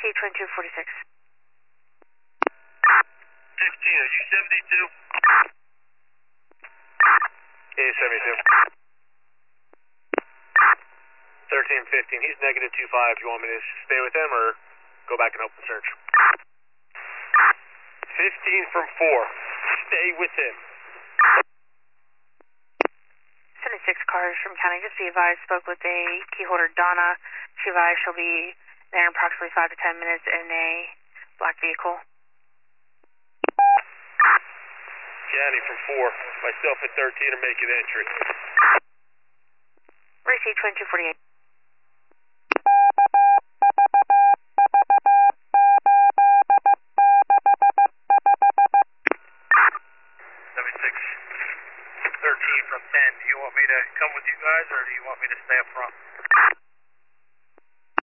2246. 15, are you 72? Yeah, 72. 1315, he's negative 25. Do you want me to stay with him or go back and open search? 15 from 4. Stay with him. 76 cars from county. Just be advised, spoke with a key holder, Donna. She advised she'll be there in approximately 5 to 10 minutes in a black vehicle. County from 4. Myself at 13 are making entry. Receive 2248.